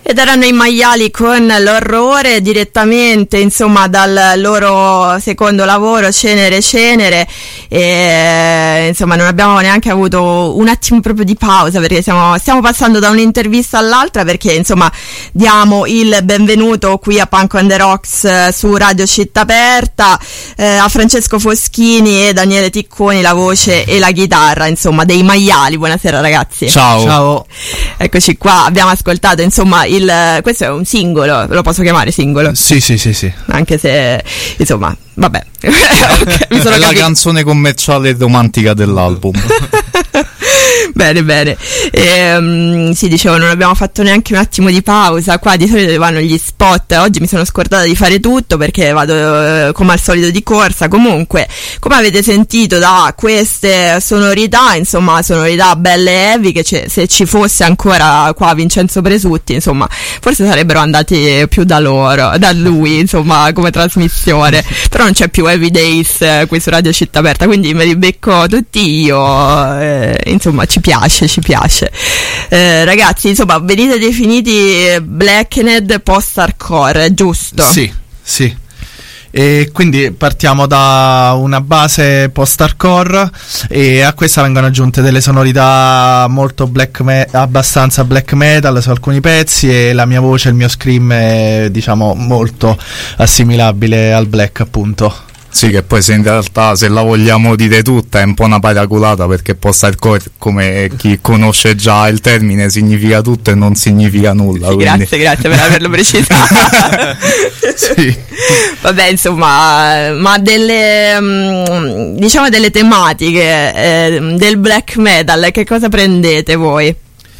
Ed erano i maiali con l'orrore, direttamente insomma dal loro secondo lavoro Cenere Cenere, e insomma non abbiamo neanche avuto un attimo proprio di pausa, perché stiamo passando da un'intervista all'altra, perché insomma diamo il benvenuto qui a Punk on the Rocks su Radio Città Aperta a Francesco Foschini e Daniele Ticconi, la voce e la chitarra insomma dei maiali. Buonasera ragazzi. Ciao. Eccoci qua, abbiamo ascoltato insomma questo è un singolo, lo posso chiamare singolo? Sì. Anche se insomma vabbè. Okay, è la canzone commerciale romantica dell'album. Bene. Sì, dicevo, non abbiamo fatto neanche un attimo di pausa. Qua di solito vanno gli spot. Oggi mi sono scordata di fare tutto perché vado come al solito di corsa. Comunque, come avete sentito da queste sonorità, insomma, sonorità belle heavy, che se ci fosse ancora qua Vincenzo Presutti, insomma, forse sarebbero andati più da lui, insomma, come trasmissione. Però non c'è più Heavy Days qui su Radio Città Aperta, quindi me li becco tutti io. Insomma, ci piace. Ragazzi, insomma, venite definiti Blackned post-hardcore, giusto? Sì. E quindi partiamo da una base post-hardcore e a questa vengono aggiunte delle sonorità molto abbastanza black metal su alcuni pezzi, e la mia voce, il mio scream è diciamo molto assimilabile al black, appunto. Sì, che poi in realtà, se la vogliamo dire tutta, è un po' una paraculata, perché post-hardcore, come chi conosce già il termine, significa tutto e non significa nulla. Sì, grazie per averlo precisato. Sì. Vabbè, insomma, ma diciamo delle tematiche del black metal, che cosa prendete voi?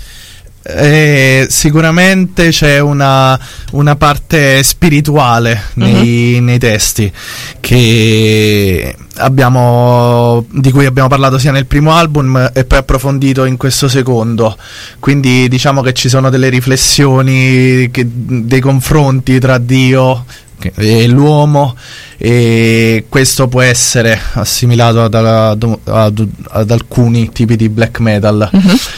Sicuramente c'è una parte spirituale nei testi di cui abbiamo parlato sia nel primo album e poi approfondito in questo secondo, quindi diciamo che ci sono delle riflessioni dei confronti tra Dio e l'uomo, e questo può essere assimilato ad alcuni tipi di black metal.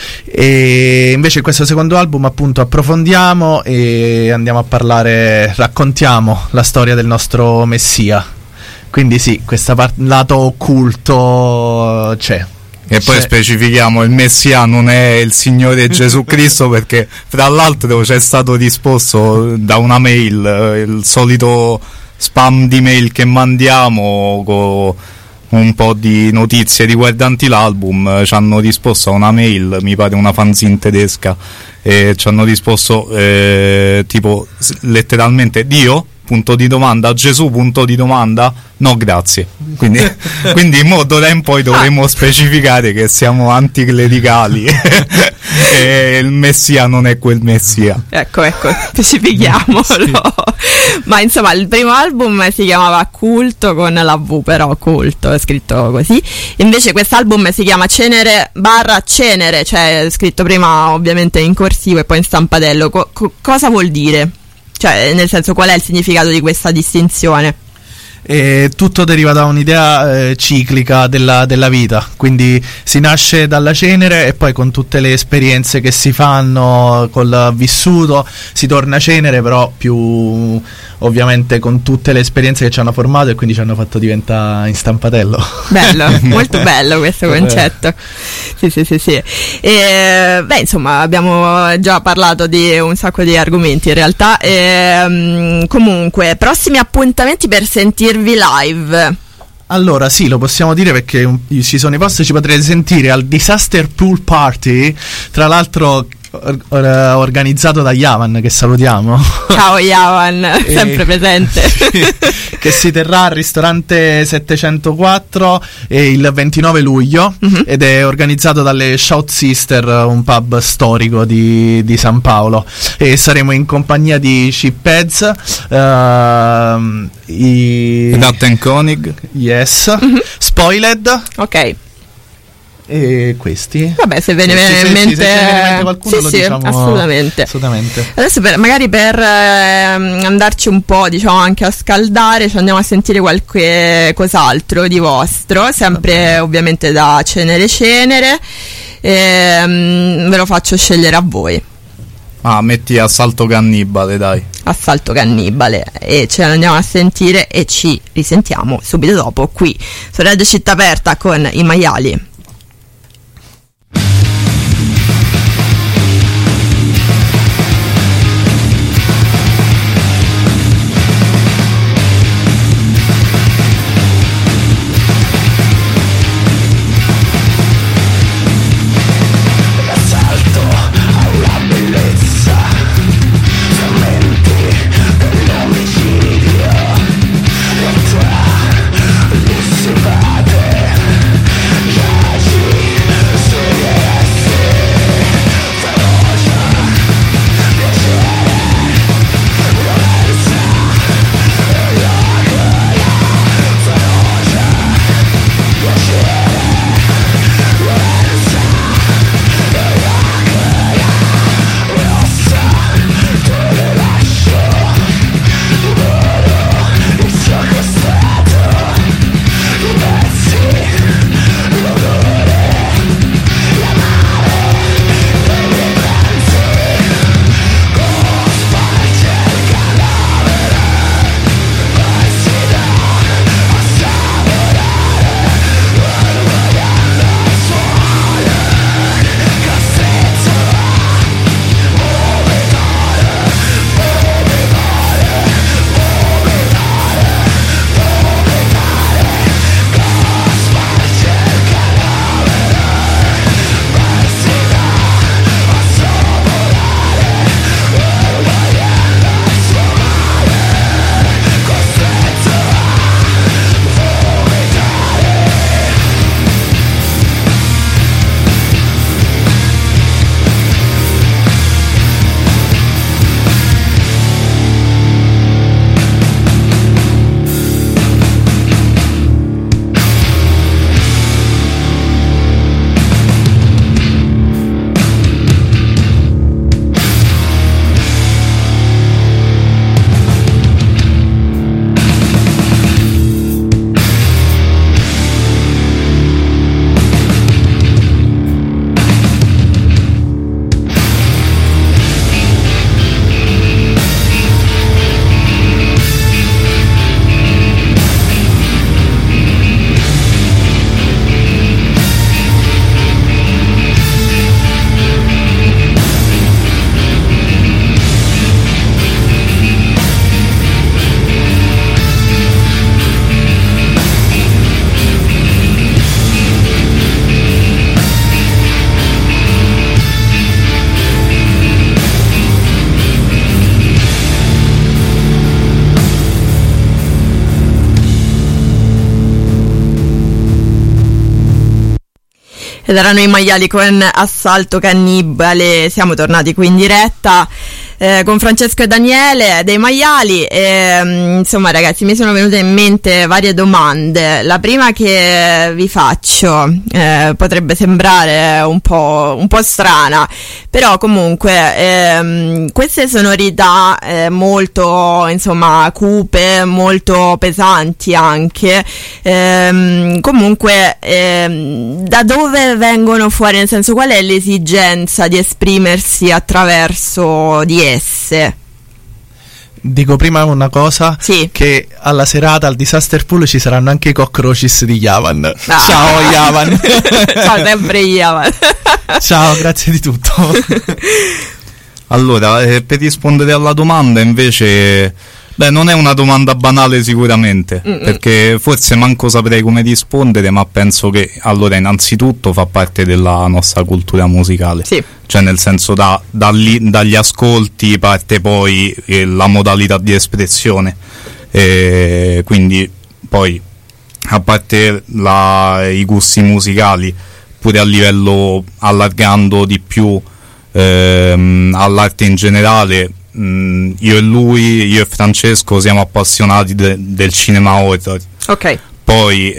E invece in questo secondo album appunto approfondiamo e andiamo a raccontiamo la storia del nostro messia, quindi sì, questo lato occulto c'è. E poi specifichiamo, il Messia non è il Signore Gesù Cristo, perché fra l'altro c'è stato risposto da una mail, il solito spam di mail che mandiamo con un po' di notizie riguardanti l'album. Ci hanno risposto a una mail, mi pare una fanzine tedesca, e ci hanno risposto tipo letteralmente: Dio? Punto di domanda, Gesù? Punto di domanda, no grazie. Quindi mo d'ora in poi dovremmo specificare che siamo anticlericali e il Messia non è quel Messia. Ecco, specifichiamolo. Sì. Ma insomma, il primo album si chiamava Culto, con la V, però Culto è scritto così. Invece quest'album si chiama Cenere, cioè scritto prima ovviamente in corsivo e poi in stampatello. Cosa vuol dire? Cioè, nel senso, qual è il significato di questa distinzione? Tutto deriva da un'idea ciclica della vita, quindi si nasce dalla cenere e poi con tutte le esperienze che si fanno col vissuto si torna cenere, però più ovviamente con tutte le esperienze che ci hanno formato e quindi ci hanno fatto diventare in stampatello. Bello, molto bello questo concetto. Sì. Insomma, abbiamo già parlato di un sacco di argomenti in realtà. Comunque, prossimi appuntamenti per sentirvi live. Allora sì, lo possiamo dire perché ci sono i posti, ci potrete sentire al Disaster Pool Party, tra l'altro organizzato da Yavan, che salutiamo. Ciao Yavan, sempre presente. Che si terrà al ristorante 704 il 29 luglio ed è organizzato dalle Shout Sister, un pub storico di San Paolo, e saremo in compagnia di Cheap Heads, Datten Koenig, yes, Spoiled, ok. E questi? Vabbè, se ve ne viene in mente qualcuno, lo diciamo assolutamente. Adesso magari per andarci un po', diciamo, anche a scaldare, ci andiamo a sentire qualche cos'altro di vostro, sempre ovviamente da Cenere, ve lo faccio scegliere a voi. Metti Assalto Cannibale, dai. Assalto Cannibale, e ce l'andiamo a sentire e ci risentiamo subito dopo qui su Radio Città Aperta con i maiali. Ed erano i maiali con Assalto Cannibale. Siamo tornati qui in diretta con Francesco e Daniele dei maiali e, insomma ragazzi, mi sono venute in mente varie domande. La prima che vi faccio potrebbe sembrare un po' strana, però comunque queste sonorità molto, insomma, cupe, molto pesanti anche, comunque da dove vengono fuori, nel senso, qual è l'esigenza di esprimersi attraverso di esse? Dico prima una cosa, sì, che alla serata al Disaster Pool ci saranno anche i cockroaches di Yavan. Ciao Yavan. Ciao, sempre Yavan. Ciao, grazie di tutto. Allora, per rispondere alla domanda invece, non è una domanda banale sicuramente, perché forse manco saprei come rispondere, ma penso che, allora, innanzitutto fa parte della nostra cultura musicale, sì. Cioè nel senso dagli ascolti parte poi la modalità di espressione, quindi poi a parte i gusti musicali, pure a livello, allargando di più all'arte in generale, io e Francesco siamo appassionati del cinema horror. Ok. Poi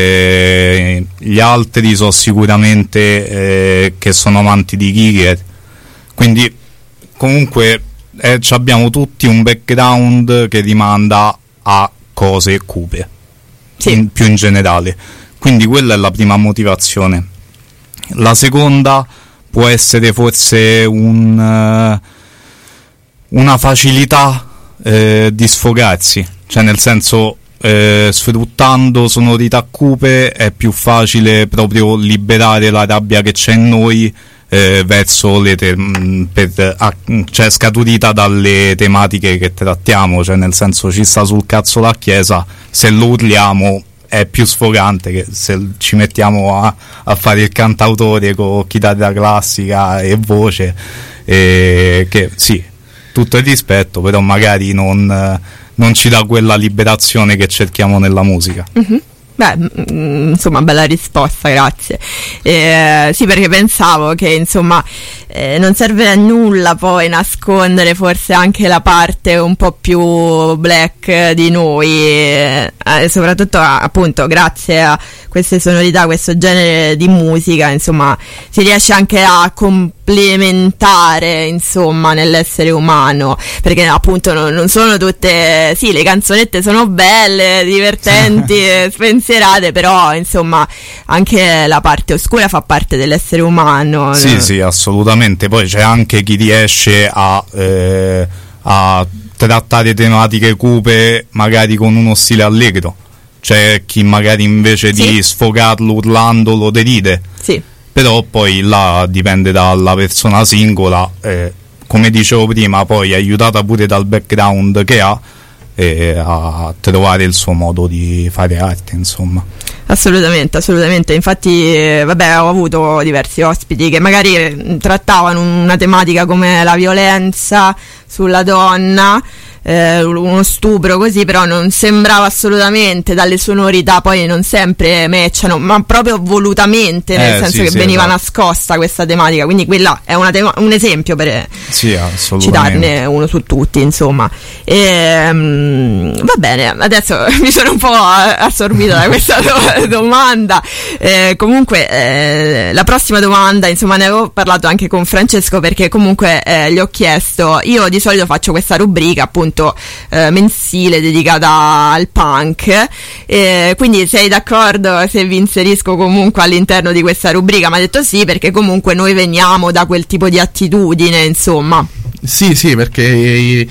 gli altri so sicuramente che sono amanti di Giger, quindi comunque abbiamo tutti un background che rimanda a cose cupe, sì. Più in generale, quindi quella è la prima motivazione. La seconda può essere forse una facilità di sfogarsi, cioè nel senso sfruttando sonorità cupe è più facile proprio liberare la rabbia che c'è in noi verso cioè scaturita dalle tematiche che trattiamo, cioè nel senso ci sta sul cazzo la chiesa, se lo urliamo è più sfogante che se ci mettiamo a fare il cantautore con chitarra classica e voce, che sì, tutto il rispetto, però magari non ci dà quella liberazione che cerchiamo nella musica. Mm-hmm. Beh, insomma, bella risposta, grazie. Sì, perché pensavo che insomma non serve a nulla poi nascondere forse anche la parte un po' più black di noi, soprattutto appunto grazie a queste sonorità, questo genere di musica, insomma, si riesce anche a complementare, insomma, nell'essere umano, perché appunto non sono tutte, sì, le canzonette sono belle, divertenti, spensierate, però insomma anche la parte oscura fa parte dell'essere umano. Sì, sì, assolutamente. Poi c'è anche chi riesce a trattare tematiche cupe magari con uno stile allegro, c'è chi magari invece di sfogarlo urlando lo deride. Sì. Però poi là dipende dalla persona singola, come dicevo prima, poi aiutata pure dal background che ha, a trovare il suo modo di fare arte, insomma. Assolutamente, assolutamente. Infatti, vabbè, ho avuto diversi ospiti che magari trattavano una tematica come la violenza sulla donna, uno stupro così, però non sembrava assolutamente, dalle sonorità poi non sempre matchano, ma proprio volutamente, nel senso che veniva nascosta questa tematica, quindi quella è un esempio per citarne uno su tutti, insomma. Va bene, adesso mi sono un po' assorbita da questa domanda. Comunque la prossima domanda, insomma, ne avevo parlato anche con Francesco, perché comunque gli ho chiesto, io di solito faccio questa rubrica appunto mensile dedicata al punk, quindi sei d'accordo se vi inserisco comunque all'interno di questa rubrica? Mi ha detto sì, perché comunque noi veniamo da quel tipo di attitudine, insomma. Sì, perché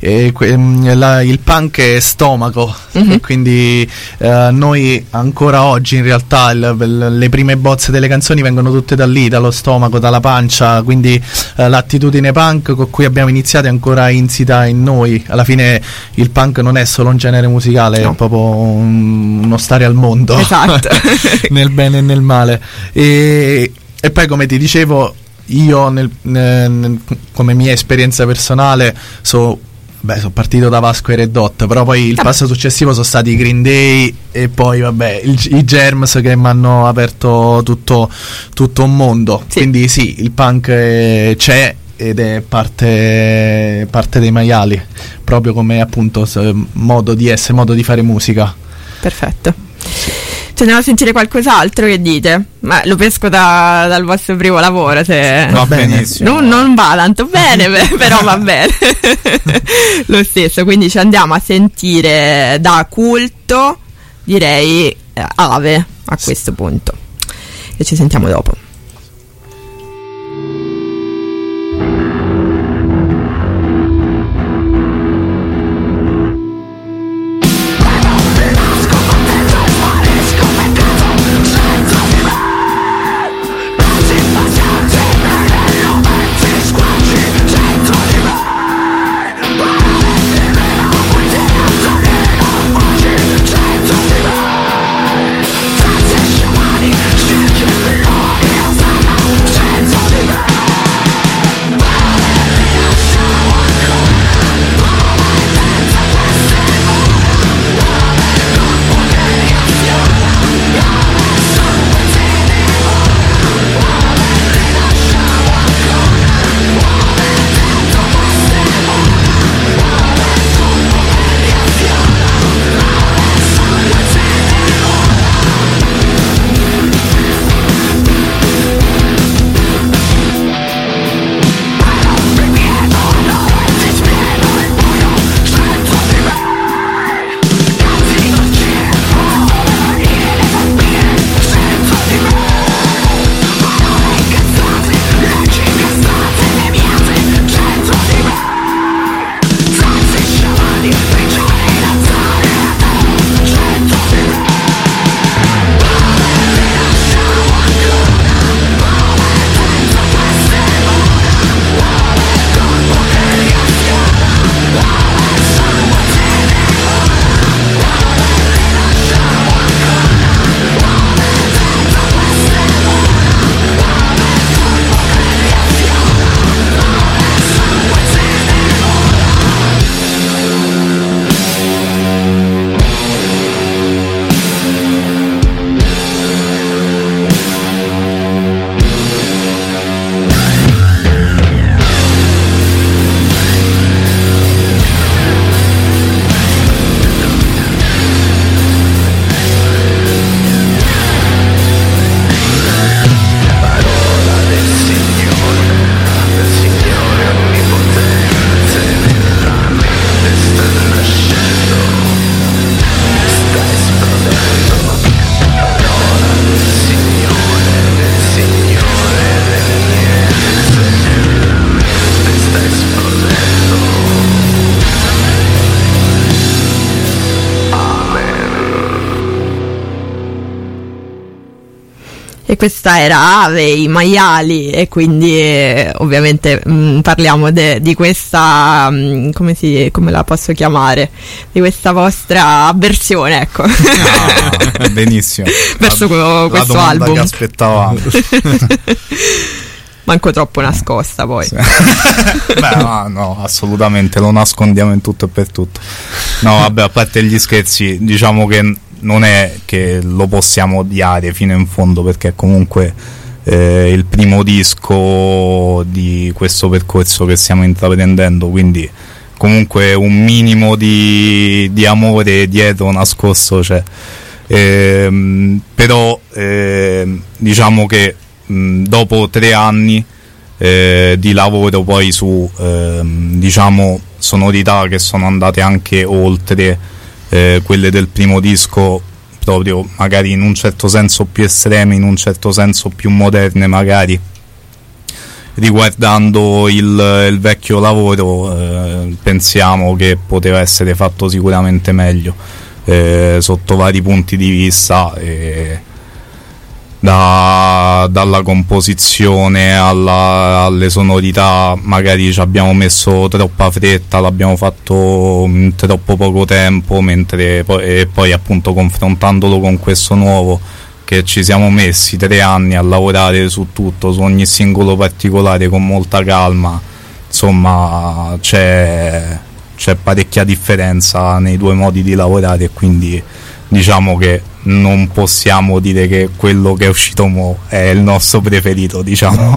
il punk è stomaco, e quindi noi ancora oggi in realtà le prime bozze delle canzoni vengono tutte da lì, dallo stomaco, dalla pancia, quindi l'attitudine punk con cui abbiamo iniziato è ancora insita in noi. Alla fine il punk non è solo un genere musicale, è proprio uno stare al mondo, esatto. Nel bene e nel male, e poi, come ti dicevo, io come mia esperienza personale sono partito da Vasco e Red Hot, però poi il passo successivo sono stati i Green Day e poi i Germs, che mi hanno aperto tutto un mondo. Quindi sì, il punk c'è ed è parte dei maiali, proprio come appunto modo di essere, modo di fare musica. Perfetto. Ci andiamo a sentire qualcos'altro, che dite? Ma lo pesco dal vostro primo lavoro, se va benissimo. Non va tanto bene, però va bene lo stesso. Quindi ci andiamo a sentire da Culto, direi Ave a questo punto, e ci sentiamo dopo. Yeah. questa era Ave, i maiali, e quindi ovviamente parliamo di questa, come la posso chiamare, di questa vostra avversione, ecco. Benissimo. Verso questo la album che aspettavamo. Manco troppo nascosta poi. Sì. Beh, no, assolutamente, lo nascondiamo in tutto e per tutto. No, vabbè, a parte gli scherzi, diciamo che non è che lo possiamo odiare fino in fondo, perché comunque il primo disco di questo percorso che stiamo intraprendendo, quindi comunque un minimo di amore dietro nascosto c'è. Però diciamo che dopo 3 anni di lavoro poi su diciamo sonorità che sono andate anche oltre quelle del primo disco, proprio magari in un certo senso più estreme, in un certo senso più moderne, magari riguardando il vecchio lavoro, pensiamo che poteva essere fatto sicuramente meglio sotto vari punti di vista, dalla composizione alle sonorità. Magari ci abbiamo messo troppa fretta, l'abbiamo fatto in troppo poco tempo, e poi appunto confrontandolo con questo nuovo, che ci siamo messi 3 anni a lavorare su tutto, su ogni singolo particolare con molta calma, insomma c'è parecchia differenza nei 2 modi di lavorare, e quindi diciamo che non possiamo dire che quello che è uscito mo è il nostro preferito, diciamo.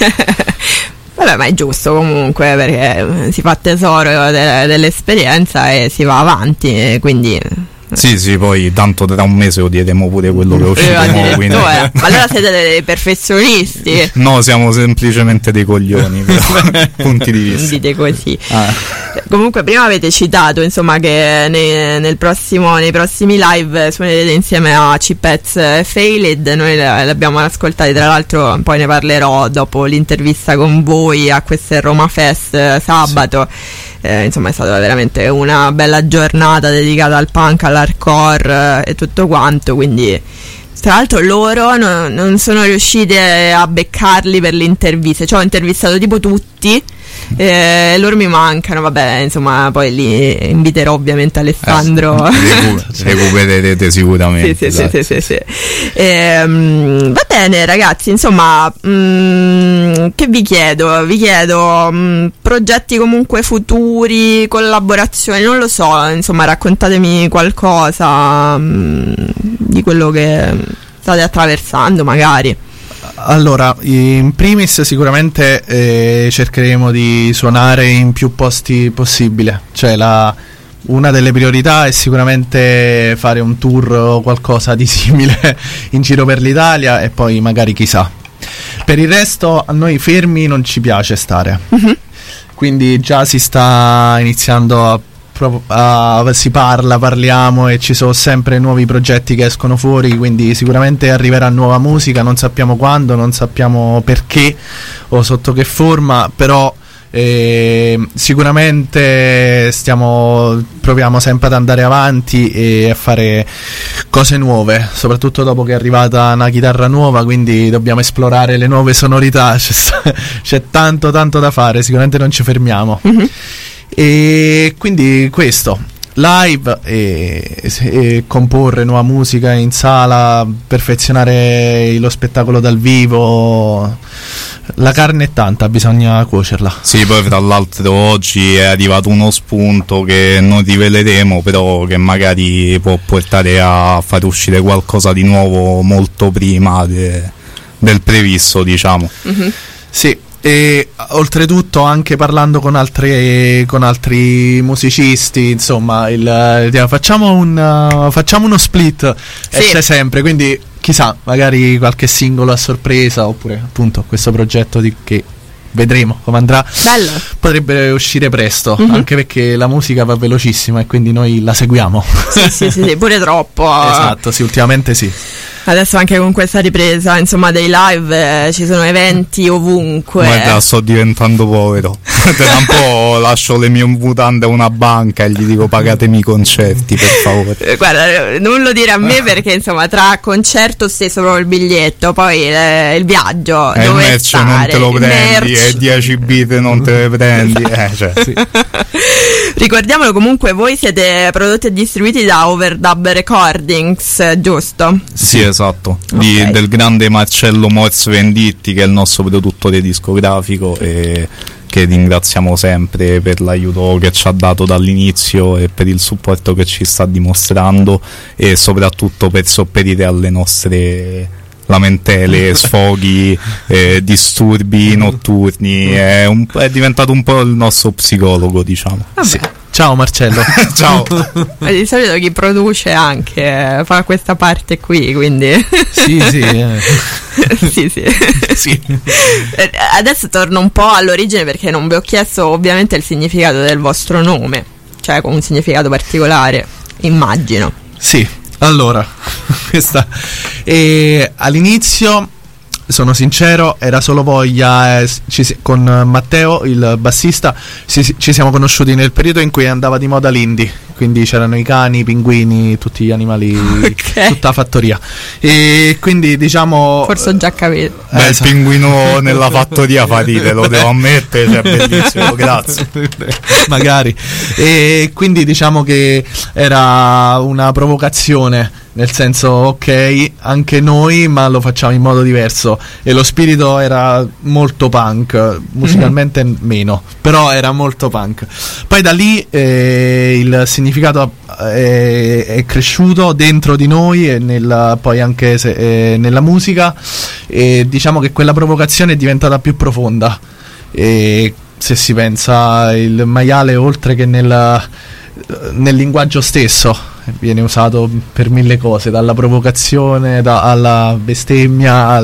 Vabbè, ma è giusto comunque, perché si fa tesoro dell'esperienza e si va avanti, quindi sì, poi tanto tra un mese odieremo pure quello che è uscito mo, quindi... Ma allora siete dei perfezionisti? No, siamo semplicemente dei coglioni, per punti di vista. Dite così. Comunque prima avete citato, insomma, che nei prossimi live suonerete insieme a Cipez e Failed. Noi l'abbiamo ascoltati, tra l'altro poi ne parlerò dopo l'intervista con voi a questo Roma Fest sabato. Sì. Insomma, è stata veramente una bella giornata dedicata al punk, all'hardcore e tutto quanto, quindi tra l'altro loro non sono riuscite a beccarli per le interviste, cioè ho intervistato tipo tutti, loro mi mancano, vabbè, insomma, poi li inviterò ovviamente Alessandro. Recupererete sicuramente. Sì. Va bene ragazzi, insomma, che vi chiedo progetti comunque futuri, collaborazioni, non lo so, insomma, raccontatemi qualcosa di quello che state attraversando magari. Allora, in primis sicuramente cercheremo di suonare in più posti possibile, cioè una delle priorità è sicuramente fare un tour o qualcosa di simile in giro per l'Italia, e poi magari chissà. Per il resto a noi fermi non ci piace stare, quindi già si sta iniziando parliamo e ci sono sempre nuovi progetti che escono fuori, quindi sicuramente arriverà nuova musica, non sappiamo quando, non sappiamo perché o sotto che forma, però sicuramente proviamo sempre ad andare avanti e a fare cose nuove, soprattutto dopo che è arrivata una chitarra nuova, quindi dobbiamo esplorare le nuove sonorità, c'è tanto da fare, sicuramente non ci fermiamo. E quindi questo live e comporre nuova musica in sala, perfezionare lo spettacolo dal vivo. La carne è tanta, bisogna cuocerla. Sì, poi tra l'altro oggi è arrivato uno spunto che non riveleremo, però che magari può portare a far uscire qualcosa di nuovo molto prima del previsto, diciamo. Sì. E oltretutto anche parlando con altri musicisti, insomma, facciamo uno split, sì. Esce sempre, quindi chissà, magari qualche singolo a sorpresa, oppure appunto questo progetto che vedremo come andrà. Bello. Potrebbe uscire presto, anche perché la musica va velocissima e quindi noi la seguiamo. Sì, pure troppo. Esatto, sì, ultimamente sì. Adesso anche con questa ripresa, insomma, dei live, ci sono eventi ovunque. Guarda, sto diventando povero. Tra un po' lascio le mie mutande a una banca e gli dico pagatemi i concerti, per favore. Guarda, non lo dire a me perché insomma tra concerto stesso proprio il biglietto, poi il viaggio, Il dove merch stare, non te lo prendi, merch. e 10 birre non te le prendi. Cioè, sì. Ricordiamolo, comunque voi siete prodotti e distribuiti da Overdub Recordings, giusto? Sì, esatto, Ok. del grande Marcello Morz Venditti, che è il nostro produttore discografico e che ringraziamo sempre per l'aiuto che ci ha dato dall'inizio e per il supporto che ci sta dimostrando, e soprattutto per sopperire alle nostre lamentele, sfoghi, disturbi notturni. È diventato un po' il nostro psicologo, diciamo. Sì. Ciao Marcello. Ciao. Ma di solito chi produce anche fa questa parte qui, quindi Sì. sì. Sì. Adesso torno un po' all'origine perché non vi ho chiesto ovviamente il significato del vostro nome, cioè con un significato particolare, immagino. Sì, allora, questa all'inizio, sono sincero, era solo voglia, con Matteo, il bassista, ci siamo conosciuti nel periodo in cui andava di moda l'indie, quindi c'erano i cani, i pinguini, tutti gli animali, Ok. tutta la fattoria, e quindi diciamo... Forse ho già capito. Beh, il esatto. pinguino nella fattoria fa ride, lo devo ammettere, cioè bellissimo, grazie. Magari. E quindi diciamo che era una provocazione, nel senso, ok, anche noi, ma lo facciamo in modo diverso, e lo spirito era molto punk, musicalmente meno, però era molto punk. Poi da lì il significato è cresciuto dentro di noi e poi anche nella musica, e diciamo che quella provocazione è diventata più profonda. E se si pensa, il maiale, oltre che nel linguaggio stesso, viene usato per mille cose, dalla provocazione alla bestemmia,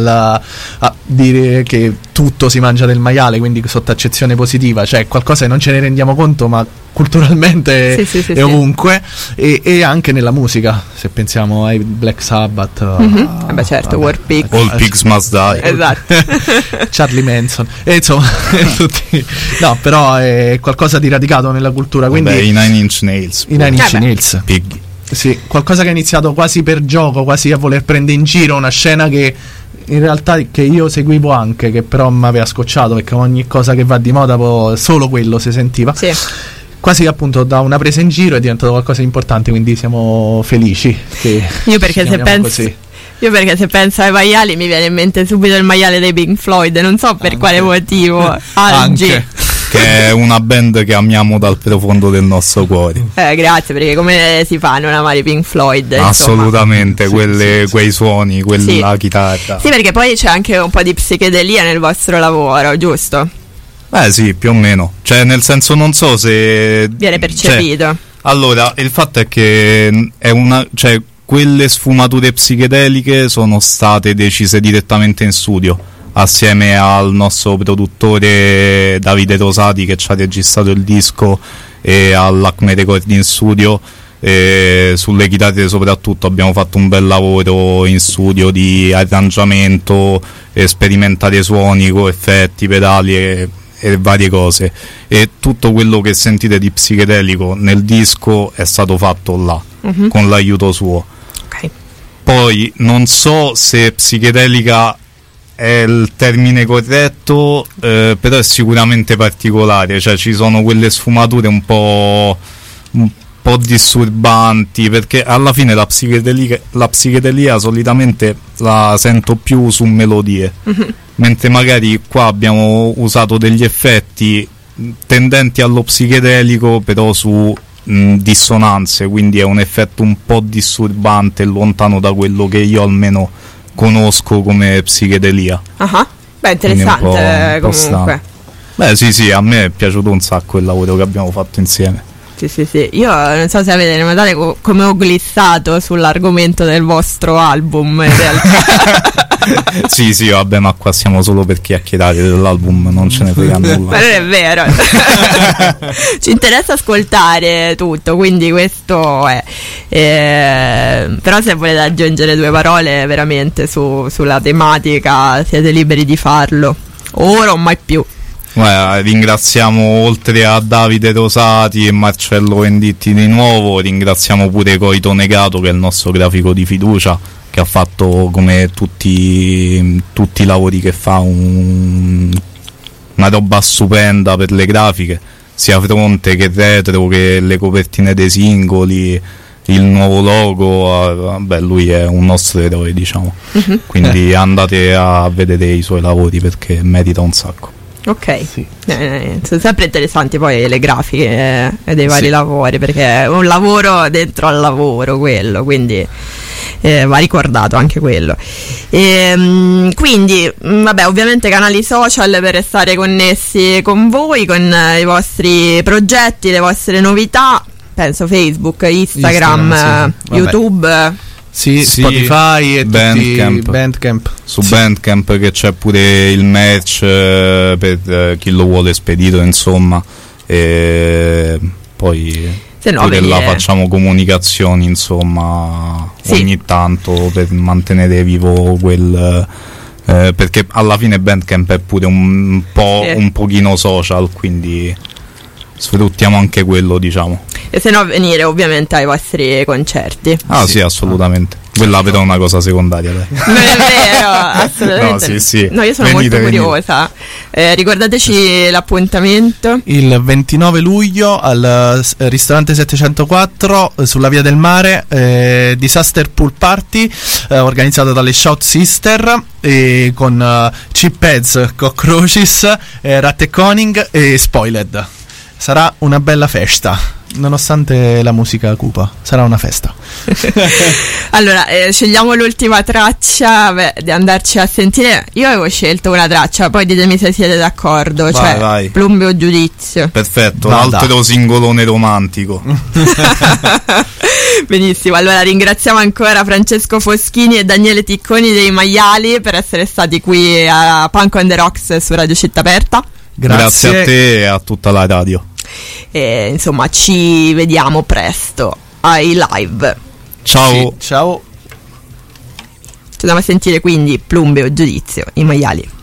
a dire che tutto si mangia del maiale, quindi sotto accezione positiva, cioè qualcosa che non ce ne rendiamo conto, ma culturalmente Sì. è ovunque, e anche nella musica, se pensiamo ai Black Sabbath, Vabbè, certo, War Pig. All pigs must die. Esatto. Charlie Manson, e insomma tutti. No, però è qualcosa di radicato nella cultura, quindi Vabbè, i Nine Inch Nails. i Nine Inch Vabbè. Nails. Piggy. Sì, qualcosa che è iniziato quasi per gioco, quasi a voler prendere in giro una scena che in realtà che io seguivo anche, che però mi aveva scocciato, perché ogni cosa che va di moda solo quello si sentiva. Sì. Quasi appunto da una presa in giro è diventato qualcosa di importante, quindi siamo felici che Io perché ci se chiamiamo penso così. Io perché se penso ai maiali mi viene in mente subito il maiale dei Pink Floyd, non so per quale motivo. Anche. Che è una band che amiamo dal profondo del nostro cuore. Grazie, perché come si fa a non amare i Pink Floyd? insomma? Assolutamente, quei suoni, quella Sì. chitarra. Sì, perché poi c'è anche un po' di psichedelia nel vostro lavoro, giusto? Beh sì, più o meno. Cioè, nel senso, non so se Viene percepito. Cioè, allora, il fatto è che cioè, quelle sfumature psichedeliche sono state decise direttamente in studio, assieme al nostro produttore Davide Rosati, che ci ha registrato il disco, e all'Acme Recording Studio. Sulle chitarre soprattutto abbiamo fatto un bel lavoro in studio di arrangiamento, sperimentare suoni con effetti, pedali e varie cose, e tutto quello che sentite di psichedelico nel disco è stato fatto là, con l'aiuto suo. Ok. Poi non so se psichedelica è il termine corretto, però è sicuramente particolare, cioè ci sono quelle sfumature un po' disturbanti, perché alla fine la psichedelia solitamente la sento più su melodie, mentre magari qua abbiamo usato degli effetti tendenti allo psichedelico però su dissonanze, quindi è un effetto un po' disturbante, lontano da quello che io almeno conosco come psichedelia. Ah, beh, Quindi interessante un po' comunque. Beh sì, a me è piaciuto un sacco il lavoro che abbiamo fatto insieme. Sì. Io non so se avete notato come ho glissato sull'argomento del vostro album, in realtà. Sì, vabbè, ma qua siamo solo per chiacchierare dell'album, non ce ne frega nulla. Ma non è vero. Ci interessa ascoltare tutto, quindi questo è. Però se volete aggiungere 2 parole veramente sulla tematica, siete liberi di farlo. Ora o mai più. Ringraziamo, oltre a Davide Rosati e Marcello Venditti di nuovo, ringraziamo pure Coito Negato, che è il nostro grafico di fiducia, che ha fatto, come tutti i lavori che fa, una roba stupenda per le grafiche, sia fronte che retro, che le copertine dei singoli, il nuovo logo. Lui è un nostro eroe, diciamo. Quindi andate a vedere i suoi lavori, perché merita un sacco. Ok, sì. Sono sempre interessanti poi le grafiche dei vari lavori, perché è un lavoro dentro al lavoro quello, quindi va ricordato anche quello. Quindi vabbè, ovviamente canali social per restare connessi con voi, con i vostri progetti, le vostre novità. Penso Facebook, Instagram, sì. YouTube. Sì, Spotify e Bandcamp. Su Bandcamp, che c'è pure il merch per chi lo vuole spedito, insomma. E poi pure là facciamo comunicazioni, insomma, ogni tanto, per mantenere vivo quel... perché alla fine Bandcamp è pure un pochino social, quindi sfruttiamo anche quello, diciamo. E se no venire ovviamente ai vostri concerti. Sì, assolutamente. Quella però è una cosa secondaria, dai. Non è vero, assolutamente. Sì. No, io sono molto curiosa. Ricordateci l'appuntamento. Il 29 luglio al ristorante 704 sulla Via del Mare, Disaster Pool Party, organizzato dalle Shout Sister, con Cheap Heads, Cockroaches, Rat e Coning e Spoiled. Sarà una bella festa, nonostante la musica cupa, sarà una festa. Allora, scegliamo l'ultima traccia di andarci a sentire. Io avevo scelto una traccia, poi ditemi se siete d'accordo. Vai. Plumbe o Giudizio. Perfetto, l'altro singolone romantico. Benissimo, allora ringraziamo ancora Francesco Foschini e Daniele Ticconi dei Maiali per essere stati qui a Punk on the Rocks su Radio Città Aperta. Grazie a te e a tutta la radio. Insomma, ci vediamo presto ai live. Ciao. Ciao. Ci andiamo a sentire quindi Plumbe o Giudizio, i Maiali.